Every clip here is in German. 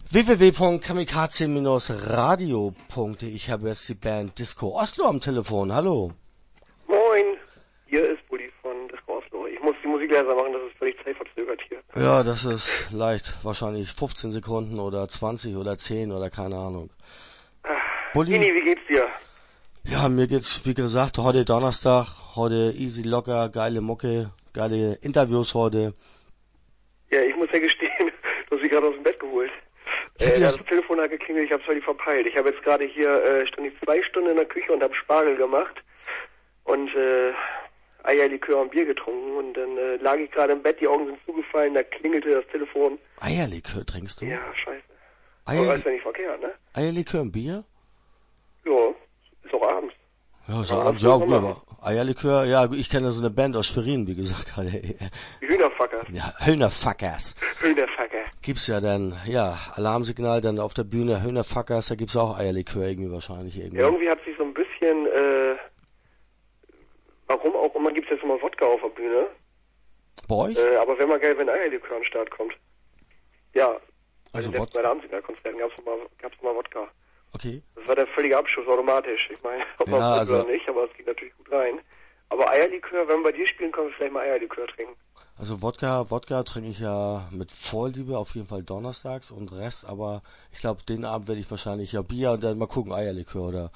www.kamikaze-radio.de. Ich habe jetzt die Band Disco Oslo am Telefon. Hallo. Moin, hier ist Bulli von Disco Oslo. Ich muss die Musik leiser machen, das ist völlig zeitverzögert hier. Ja, das ist leicht. Wahrscheinlich 15 Sekunden oder 20 oder 10 oder keine Ahnung. Bulli, Nini, wie geht's dir? Ja, mir geht's, wie gesagt, heute Donnerstag, heute easy, locker, geile Mucke, geile Interviews heute. Ja, ich muss ja gestehen, du hast mich gerade aus dem Bett geholt. Das Telefon hat geklingelt, ich hab's völlig verpeilt. Ich habe jetzt gerade hier, stand ich 2 Stunden in der Küche und habe Spargel gemacht und Eierlikör und Bier getrunken und dann lag ich gerade im Bett, die Augen sind zugefallen, da klingelte das Telefon. Eierlikör trinkst du? Ja, scheiße. Aber ist ja nicht verkehrt, ne? Eierlikör und Bier? Ja, ist auch abends. Ja, ist auch abends, ja gut, aber Eierlikör, ja, ich kenne so eine Band aus Schwerin, wie gesagt gerade. Die Hühnerfuckers. Ja, Hühnerfuckers. Hühnerfucker. Gibt's ja dann, ja, Alarmsignal, dann auf der Bühne Hühnerfuckers, da gibt's auch Eierlikör irgendwie wahrscheinlich irgendwie. Ja, irgendwie hat sich so ein bisschen, warum auch immer, gibt's jetzt immer Wodka auf der Bühne. Bei euch? Aber wäre mal geil, wenn Eierlikör an den Start kommt. Ja, also bei den letzten Alarmsignalkonzerten gab's mal Wodka. Okay. Das war der völlige Abschuss automatisch. Ich meine, ob man es oder nicht, aber es geht natürlich gut rein. Aber Eierlikör, wenn wir bei dir spielen, können wir vielleicht mal Eierlikör trinken. Also Wodka trinke ich ja mit Vorliebe, auf jeden Fall donnerstags und Rest, aber ich glaube, den Abend werde ich wahrscheinlich ja Bier und dann mal gucken, Eierlikör oder...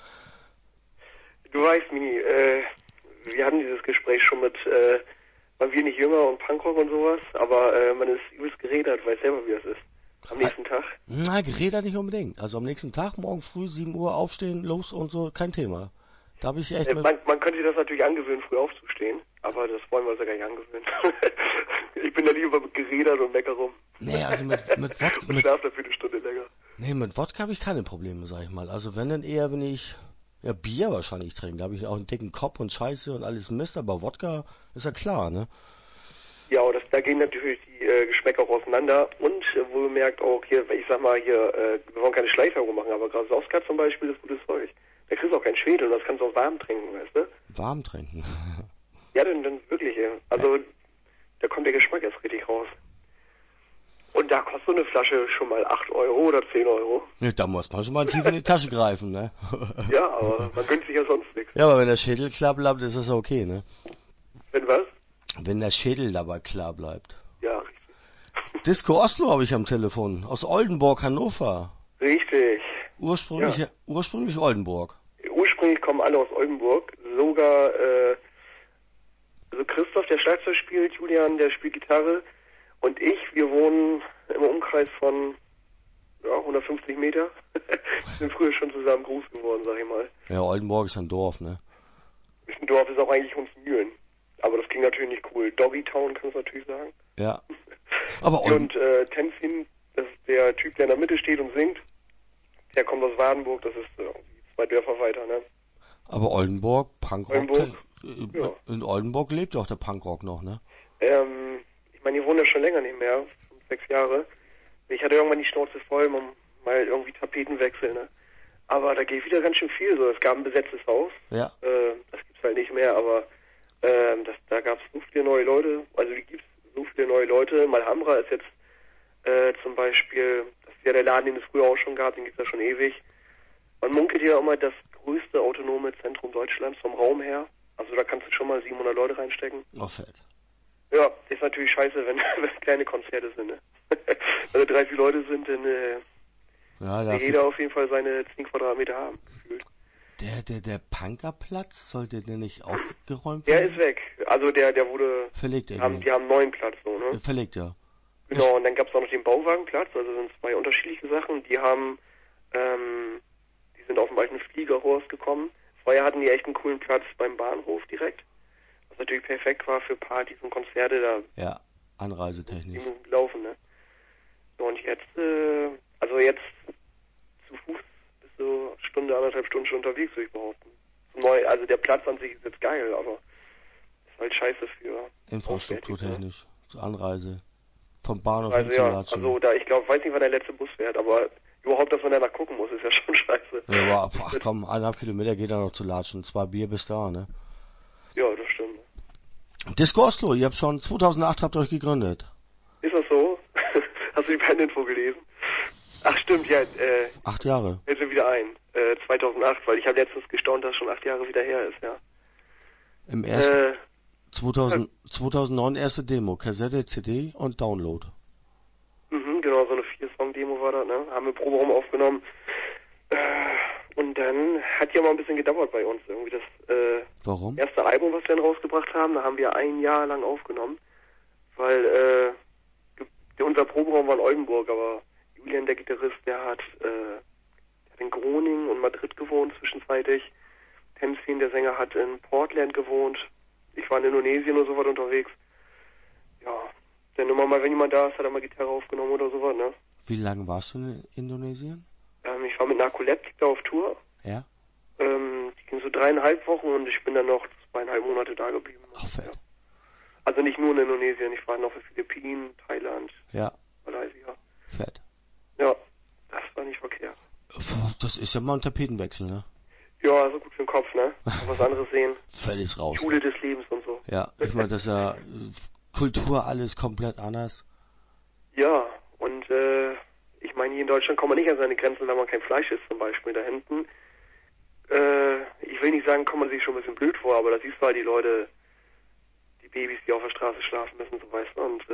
Du weißt, Mini, wir hatten dieses Gespräch schon mit, waren wir nicht jünger und Punkrock und sowas, aber man ist übelst geredet, weiß selber, wie das ist. Am nächsten Tag? Na, geredet nicht unbedingt. Also am nächsten Tag, morgen früh, 7 Uhr aufstehen, los und so, kein Thema. Da habe ich echt... Man könnte sich das natürlich angewöhnen, früh aufzustehen, aber das wollen wir uns ja gar nicht angewöhnen. Ich bin ja lieber mit geredet und mecker rum. Nee, also mit Wodka... Und schlaf dafür eine Stunde länger. Nee, mit Wodka habe ich keine Probleme, sag ich mal. Also wenn dann eher, wenn ich... Ja, Bier wahrscheinlich trinke, da habe ich auch einen dicken Kopf und Scheiße und alles Mist, aber Wodka ist ja klar, ne? Ja, da gehen natürlich die Geschmäcker auch auseinander und wohlgemerkt auch hier, ich sag mal hier, wir wollen keine Schleichwerbung machen, aber Grasowska zum Beispiel ist gutes Zeug. Da kriegst du auch keinen Schwedel und das kannst du auch warm trinken, weißt du? Warm trinken? Ja, dann wirklich, ja. Also da kommt der Geschmack erst richtig raus. Und da kostet so eine Flasche schon mal 8 Euro oder 10 Euro. Ja, da muss man schon mal tief in die Tasche greifen, ne? Ja, aber man gönnt sich ja sonst nichts. Ja, aber wenn der Schädel klar bleibt, ist das okay, ne? Wenn was? Wenn der Schädel dabei klar bleibt. Ja, richtig. Disco Oslo habe ich am Telefon, aus Oldenburg, Hannover. Richtig. Ursprünglich Oldenburg. Ursprünglich kommen alle aus Oldenburg, sogar also Christoph, der Schlagzeug spielt, Julian, der spielt Gitarre und ich, wir wohnen im Umkreis von 150 Meter. Sind früher schon zusammen groß geworden, sag ich mal. Ja, Oldenburg ist ein Dorf, ne? Ein Dorf ist auch eigentlich Hunsmühlen. Aber das klingt natürlich nicht cool. Doggytown kannst du natürlich sagen. Ja. Aber und Tenzin, das ist der Typ, der in der Mitte steht und singt. Der kommt aus Wadenburg, das ist 2 Dörfer weiter, ne? Aber Oldenburg, Punkrock. Ja. In Oldenburg lebt doch der Punkrock noch, ne? Ich meine, die wohnen ja schon länger nicht mehr, 5, 6 Jahre. Ich hatte irgendwann die Schnauze voll, mal irgendwie Tapetenwechsel, ne? Aber da geht wieder ganz schön viel so. Es gab ein besetztes Haus. Ja. Das gibt's halt nicht mehr, aber da gab's so viele neue Leute. Also die gibt's so viele neue Leute. Malhamra ist jetzt zum Beispiel, das ist ja der Laden, den es früher auch schon gab, den gibt's ja schon ewig. Man munkelt ja immer das größte autonome Zentrum Deutschlands vom Raum her. Also da kannst du schon mal 700 Leute reinstecken. Oh, fett. Ja, ist natürlich scheiße, wenn kleine Konzerte sind, ne? Wenn 3, 4 Leute sind, dann will jeder auf jeden Fall seine 10 Quadratmeter haben, gefühlt. Der Punkerplatz, sollte der nicht auch geräumt werden? Der ist weg. Also der wurde... Verlegt die haben einen neuen Platz, so, ne? Verlegt, ja. Genau, und dann gab's auch noch den Bauwagenplatz, also sind 2 unterschiedliche Sachen. Die haben, die sind auf dem alten Fliegerhorst gekommen. Vorher hatten die echt einen coolen Platz beim Bahnhof direkt. Was natürlich perfekt war für Partys und Konzerte da. Ja, anreisetechnisch. Die laufen, ne? So, und jetzt, jetzt zu Fuß bist du Stunde, 1,5 Stunden schon unterwegs, würde ich behaupten. Also der Platz an sich ist jetzt geil, aber ist halt scheiße für infrastrukturtechnisch, zur Anreise. Vom Bahnhof hin zu latschen. Also da, ich glaube, weiß nicht, wann der letzte Bus fährt, aber überhaupt, dass man danach gucken muss, ist ja schon scheiße. Ja, aber ach komm, 1,5 Kilometer geht da noch zu latschen, 2 Bier bis da, ne? Ja, das stimmt. Disco Oslo, ihr habt schon 2008 habt euch gegründet. Ist das so? Hast du die Bandinfo gelesen? Ach stimmt, ja, 8 Jahre. fällt mir wieder ein. 2008, weil ich habe letztens gestaunt, dass es schon 8 Jahre wieder her ist, ja. Im ersten 2009 erste Demo, Kassette, CD und Download. Genau, so eine 4-Song-Demo war das, ne? Haben wir Proberaum aufgenommen. Und dann hat ja mal ein bisschen gedauert bei uns irgendwie das Warum? erste Album, was wir dann rausgebracht haben, da haben wir 1 Jahr lang aufgenommen, weil unser Proberaum war in Oldenburg, aber Julian, der Gitarrist, der hat in Groningen und Madrid gewohnt zwischenzeitlich. Temsin, der Sänger, hat in Portland gewohnt. Ich war in Indonesien und so was unterwegs. Ja, dann immer mal, wenn jemand da ist, hat er mal Gitarre aufgenommen oder so was, ne? Wie lange warst du in Indonesien? Ich war mit Narcoleptic da auf Tour. Ja. Die ging so 3,5 Wochen und ich bin dann noch 2,5 Monate da geblieben. Ach, fett. Ja. Also nicht nur in Indonesien, ich war noch in Philippinen, Thailand, Ja. Malaysia. Fett. Ja, das war nicht verkehrt. Das ist ja mal ein Tapetenwechsel, ne? Ja, also gut für den Kopf, ne? Mal was anderes sehen. Völlig raus. Schule des Lebens und so. Ja, ich meine, das ist ja Kultur alles komplett anders. Ja, und ich meine, hier in Deutschland kommt man nicht an seine Grenzen, wenn man kein Fleisch isst zum Beispiel. Da hinten, ich will nicht sagen, kommt man sich schon ein bisschen blöd vor, aber da siehst du halt die Leute, die Babys, die auf der Straße schlafen müssen, so weißt du, und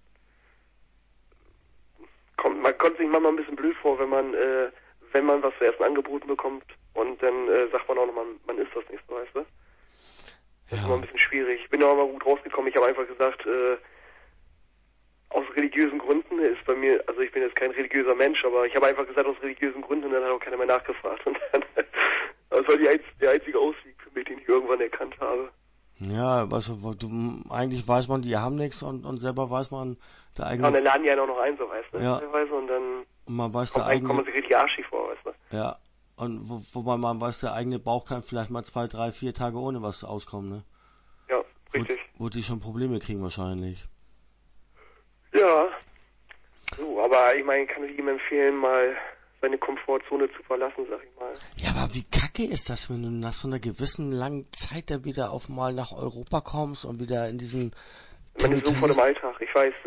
man kommt sich manchmal ein bisschen blöd vor, wenn man was zu essen angeboten bekommt und dann sagt man auch noch, man isst das nicht, so weißt du. Das ist immer ein bisschen schwierig. Ich bin da auch mal gut rausgekommen. Ich habe einfach gesagt, aus religiösen Gründen ist bei mir, also ich bin jetzt kein religiöser Mensch, aber ich habe einfach gesagt, aus religiösen Gründen, und dann hat auch keiner mehr nachgefragt. Und dann, das war der einzige Ausweg für mich, den ich irgendwann erkannt habe. Ja, weißt du, eigentlich weiß man, die haben nichts und selber weiß man, der eigene... Ja, und dann laden die einen auch noch ein, so weißt du, ja. teilweise, und dann und man weiß, kommt man sich richtig arschig vor, weißt du. Ja, und wobei man weiß, der eigene Bauch kann vielleicht mal 2, 3, 4 Tage ohne was auskommen, ne? Ja, richtig. Wo die schon Probleme kriegen wahrscheinlich. Ja, so, aber ich meine, ich kann jedem empfehlen, mal seine Komfortzone zu verlassen, sag ich mal. Ja, aber wie kacke ist das, wenn du nach so einer gewissen langen Zeit dann wieder auf mal nach Europa kommst und wieder in diesen... Man ist so vor dem Alltag. Ich weiß,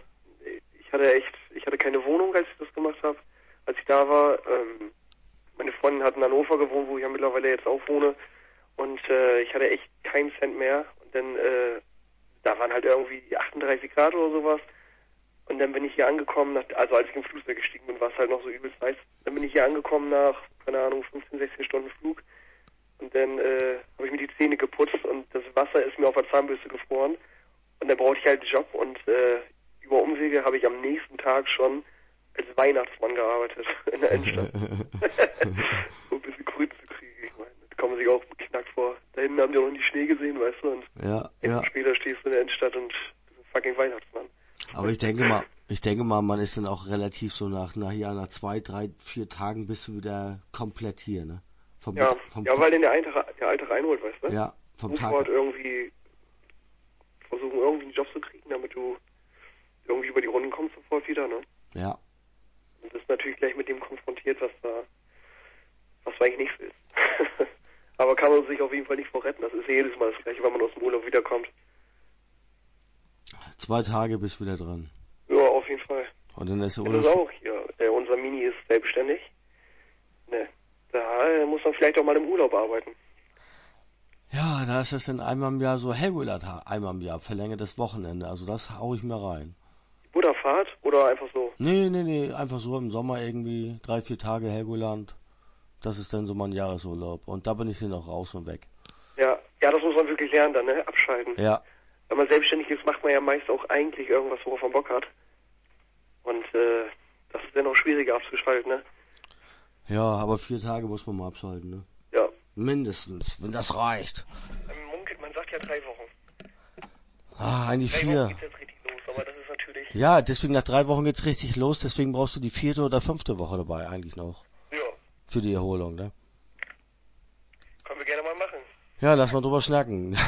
ich hatte keine Wohnung, als ich das gemacht habe, als ich da war. Meine Freundin hat in Hannover gewohnt, wo ich ja mittlerweile jetzt auch wohne. Und ich hatte echt keinen Cent mehr. Und dann, da waren halt irgendwie 38 Grad oder sowas. Und dann bin ich hier angekommen, also als ich im Flugzeug gestiegen bin, war es halt noch so übelst heiß. Dann bin ich hier angekommen nach, keine Ahnung, 15, 16 Stunden Flug. Und dann habe ich mir die Zähne geputzt und das Wasser ist mir auf der Zahnbürste gefroren. Und dann brauchte ich halt einen Job und über Umwege habe ich am nächsten Tag schon als Weihnachtsmann gearbeitet in der Innenstadt. So ein bisschen Grün zu kriegen, ich meine, da kommt man sich auch knackt vor. Da hinten haben die auch noch nie Schnee gesehen, weißt du, und später stehst du in der Innenstadt und bist ein fucking Weihnachtsmann. Aber ich denke mal, man ist dann auch relativ so nach 2, 3, 4 Tagen bist du wieder komplett hier, ne? Weil den der Alltag einholt, weißt du? Ja, vom Tag. Halt irgendwie versuchen, irgendwie einen Job zu kriegen, damit du irgendwie über die Runden kommst sofort wieder, ne? Ja. Und das ist natürlich gleich mit dem konfrontiert, was du eigentlich nicht willst. Aber kann man sich auf jeden Fall nicht vor retten. Das ist ja jedes Mal das Gleiche, wenn man aus dem Urlaub wiederkommt. 2 Tage bist du wieder dran. Ja, auf jeden Fall. Und dann ist der Urlaub. Das ist auch hier. Unser Mini ist selbstständig. Ne. Da muss man vielleicht auch mal im Urlaub arbeiten. Ja, da ist das dann einmal im Jahr so Helgoland, einmal im Jahr, verlängertes Wochenende. Also das hau ich mir rein. Butterfahrt oder einfach so? Nee, einfach so im Sommer irgendwie 3, 4 Tage Helgoland. Das ist dann so mein Jahresurlaub. Und da bin ich dann auch raus und weg. Ja, das muss man wirklich lernen dann, ne? Abschalten. Ja. Wenn man selbstständig ist, macht man ja meist auch eigentlich irgendwas, worauf man Bock hat. Und das ist dann auch schwieriger abzuschalten, ne? Ja, aber 4 Tage muss man mal abschalten, ne? Ja. Mindestens, wenn das reicht. Man sagt ja 3 Wochen. Eigentlich 3 4. Wochen geht's jetzt richtig los, aber das ist natürlich... Ja, deswegen nach 3 Wochen geht's richtig los, deswegen brauchst du die 4. oder 5. Woche dabei eigentlich noch. Ja. Für die Erholung, ne? Können wir gerne mal machen. Ja, lass mal drüber schnacken.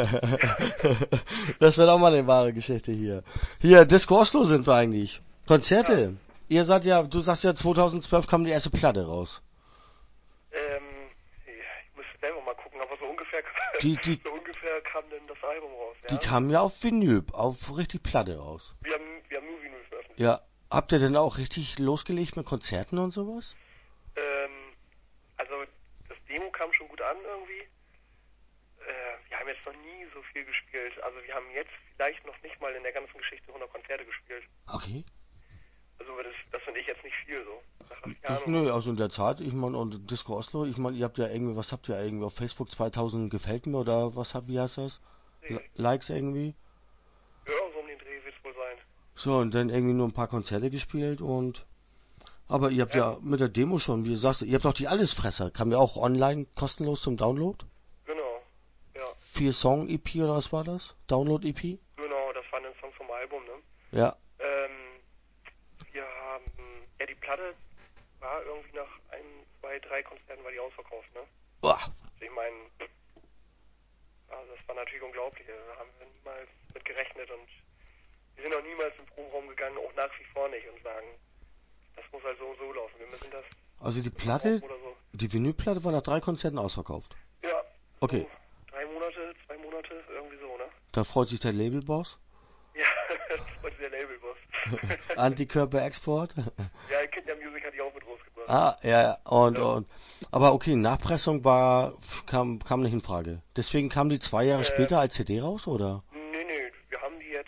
Das wird auch mal eine wahre Geschichte hier. Hier, Disco Oslo sind wir eigentlich. Konzerte. Ja. Ihr seid ja, du sagst ja 2012 kam die erste Platte raus. Ich muss selber mal gucken, aber so ungefähr kam denn das Album raus, ja? Die kamen ja auf Vinyl, auf richtig Platte raus. Wir haben nur Vinyl veröffentlicht. Ja, Habt ihr denn auch richtig losgelegt mit Konzerten und sowas? Also das Demo kam schon gut an irgendwie. Wir haben jetzt noch nie so viel gespielt. Also wir haben jetzt vielleicht noch nicht mal in der ganzen Geschichte 100 Konzerte gespielt. Okay. Also das finde ich jetzt nicht viel so. Nach 8 Jahren Das, und nö, also in der Zeit, ich meine, und Disco Oslo, ich meine, ihr habt ja irgendwie, was habt ihr irgendwie auf Facebook 2000 gefällt mir oder was habt, wie heißt das? Likes irgendwie? ja, so um den Dreh wird es wohl sein. So, und dann irgendwie nur ein paar Konzerte gespielt und, aber ihr habt Ja, ja mit der Demo schon, wie du sagst, ihr habt auch die Allesfresser, kam ja auch online kostenlos zum Download? genau. Ja, 4-Song-EP oder was war das? Download-EP? genau, das waren dann Songs vom Album, ne? Ja. Wir haben, ja, die Platte war irgendwie nach 1, 2, 3 Konzerten war die ausverkauft, ne? Boah. Also ich meine, also das war natürlich unglaublich. Da haben wir niemals mit gerechnet und wir sind auch niemals im Proberaum gegangen, auch nach wie vor nicht und sagen, das muss halt so und so laufen. Wir müssen das Also die verkaufen Platte, oder so. die Vinylplatte war nach 3 Konzerten ausverkauft. Ja, Okay, so 3 Monate, 2 Monate, irgendwie so, ne? da freut sich der Labelboss. Ja, das war der Labelboss. Antikörper-Export. Ja, Kid Music hat die auch mit rausgebracht. Ah, ja, ja. Und, Ja. und, aber okay, Nachpressung kam nicht in Frage. Deswegen kam die 2 Jahre später als CD raus, oder? Nee, wir haben die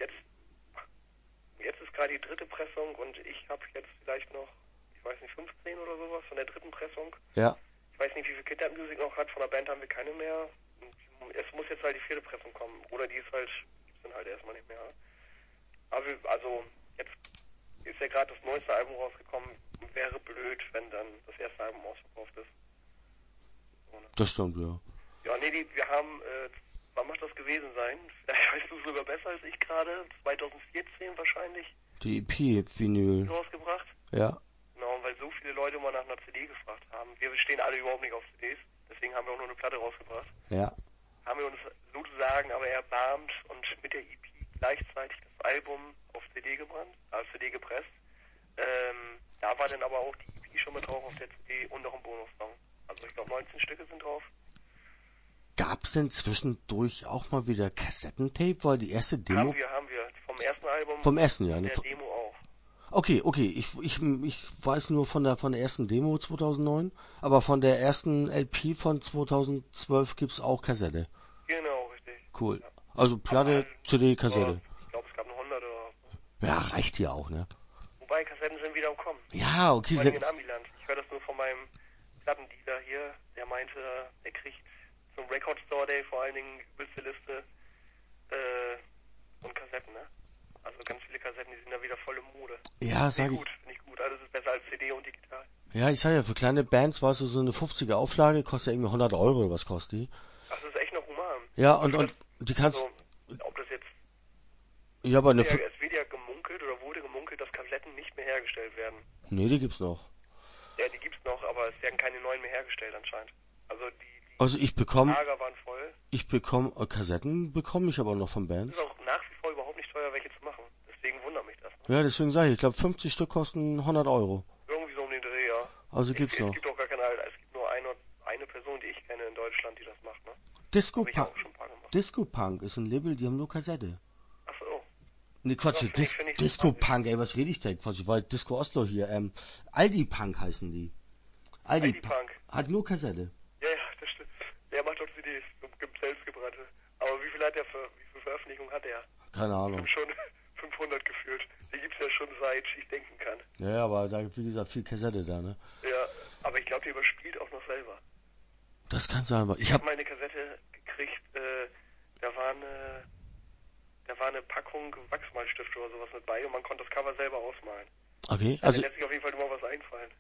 jetzt ist gerade die 3. Pressung und ich habe jetzt vielleicht noch, ich weiß nicht, 15 oder sowas von der 3. Pressung. Ja. Ich weiß nicht, wie viel Kid Music noch hat, von der Band haben wir keine mehr. Und es muss jetzt halt die 4. Pressung kommen. Oder die ist halt, gibt's dann halt erstmal nicht mehr. Aber also, jetzt ist ja gerade das neueste Album rausgekommen. Wäre blöd, wenn dann das erste Album ausverkauft ist. So, ne? Das stimmt, ja. Ja, nee, wir haben, wann muss das gewesen sein? Vielleicht weißt du sogar besser als ich gerade. 2014 wahrscheinlich Die EP-Vinyl. rausgebracht. Ja. Genau, weil so viele Leute mal nach einer CD gefragt haben. Wir stehen alle überhaupt nicht auf CDs. Deswegen haben wir auch nur eine Platte rausgebracht. Ja. Haben wir uns sozusagen aber erbarmt und mit der EP gleichzeitig das Album auf CD gebrannt, als CD gepresst. Da war dann aber auch die EP schon mit drauf auf der CD und noch ein Bonussong. Also ich glaube 19 Stücke sind drauf. Gab's denn zwischendurch auch mal wieder Kassettentape? Weil die erste Demo. Haben wir. Vom ersten Album. Vom ersten Jahr, und ne? der Demo auch. Okay. Ich weiß nur von der ersten Demo 2009, aber von der ersten LP von 2012 gibt's auch Kassette. Genau, richtig. Cool. Also Platte, Aber CD, Kassette. ich glaube, es gab noch 100 oder so. Ja, reicht ja auch, ne? Wobei, Kassetten sind wieder am Kommen. Ja, okay. Vor allem in Amiland. Ich höre das nur von meinem Plattendealer hier. Der meinte, der kriegt zum Record Store Day vor allen Dingen übelste Liste und Kassetten, ne? Also ganz viele Kassetten, die sind da wieder voll im Mode. Ja, sag ich. Finde ich gut. Alles ist besser als CD und digital. Ja, ich sag ja, für kleine Bands war es so eine 50er Auflage, kostet ja irgendwie 100 Euro oder was kostet die? Ach, das ist echt noch human. Ja, Aber und die kannst, also, ob das jetzt, ja, aber eine, es wird ja gemunkelt oder wurde gemunkelt, dass Kassetten nicht mehr hergestellt werden. nee, die gibt's noch. Ja, die gibt's noch, aber es werden keine neuen mehr hergestellt anscheinend. Also die Also ich bekomme Lager waren voll. Kassetten bekomme ich aber noch von Es Bands. ist auch nach wie vor überhaupt nicht teuer, welche zu machen. Deswegen wundert mich das. Ne? Ja, deswegen sage ich glaube 50 Stück kosten 100 Euro. Irgendwie so um den Dreh, ja. Also gibt's noch. Es gibt auch gar keine Alter. Es gibt nur eine Person, die ich kenne in Deutschland, die das macht, ne? Disco Habe ich Punk. auch schon ein paar gemacht. Disco Punk ist ein Label, die haben nur Kassette. Ach so. Nee, Quatsch, Ja, find ich Disco sympathisch. Punk, ey, was rede ich denn? Quatsch, weil Disco Oslo hier, Aldi Punk heißen die. Aldi Punk. Hat nur Kassette. Ja, das stimmt. Der macht doch CDs, selbstgebrannte. Aber wie viel Veröffentlichungen hat der? Keine Ahnung. Schon 500 gefühlt. Die gibt's ja schon seit ich denken kann. Ja, aber da, wie gesagt, viel Kassette da, ne? Ja, aber ich glaube, der überspielt auch noch selber. Das kann sein, aber Ich habe mal eine Kassette gekriegt, da war eine Packung Wachsmalstift oder sowas mit bei und man konnte das Cover selber ausmalen. okay, Da also lässt sich auf jeden Fall immer was einfallen.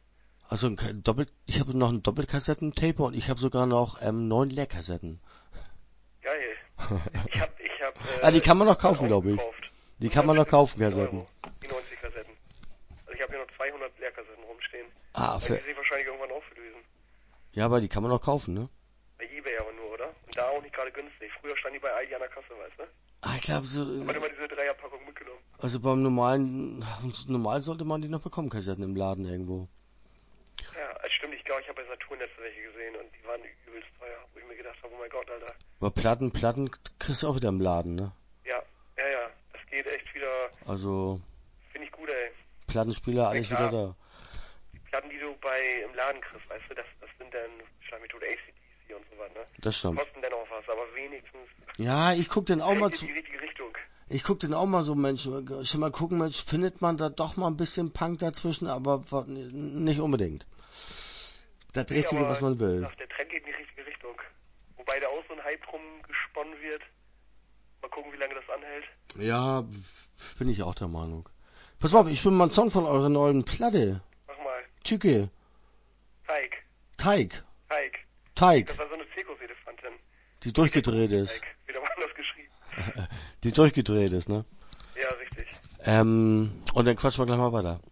ich habe noch einen Doppelkassettentape und ich habe sogar noch 9 Leerkassetten. Geil. Ich hab Die kann man noch kaufen, glaube ich. gekauft. Die kann man noch kaufen, 90 Kassetten. Euro, die 90 Kassetten. Also ich habe hier noch 200 Leerkassetten rumstehen. Ah, Weil die sich wahrscheinlich irgendwann auflösen. ja, aber die kann man noch kaufen, ne? Bei eBay aber nur, oder? Und da auch nicht gerade günstig. Früher standen die bei Aldi an der Kasse, weißt du? Ah, ich glaube so, Man hat immer diese Dreierpackung mitgenommen. also normal sollte man die noch bekommen, Kassetten im Laden irgendwo. Ja, das stimmt. Ich glaube, ich habe bei Saturn letzte welche gesehen und die waren übelst teuer. Wo ich mir gedacht habe, oh mein Gott, Alter. Aber Platten kriegst du auch wieder im Laden, ne? Ja. Das geht echt wieder. Also, Finde ich gut, ey. Plattenspieler, alles klar. wieder da. Die Platten, die du im Laden kriegst, weißt du, das sind dann Schleimethode AC/DC und so was, ne? Das stimmt. Kosten dann auch was, aber wenigstens Ja, ich guck dann auch mal in die richtige Richtung. Ich guck dann auch mal so, Mensch, schon mal gucken, Mensch, findet man da doch mal ein bisschen Punk dazwischen, aber nicht unbedingt. Das Richtige, was man will. Der Trend geht in die richtige Richtung. Wobei da auch so ein Hype rumgesponnen wird. Mal gucken, wie lange das anhält. Ja, bin ich auch der Meinung. Pass mal auf, ich spiele mal einen Song von eurer neuen Platte. Mach mal. Tücke. Teig. Das war so eine Zirkuselefantin. Die durchgedreht ist. Teig. Wieder mal anders geschrieben. Die durchgedreht ist, ne? Ja, richtig. Und dann quatschen wir gleich mal weiter.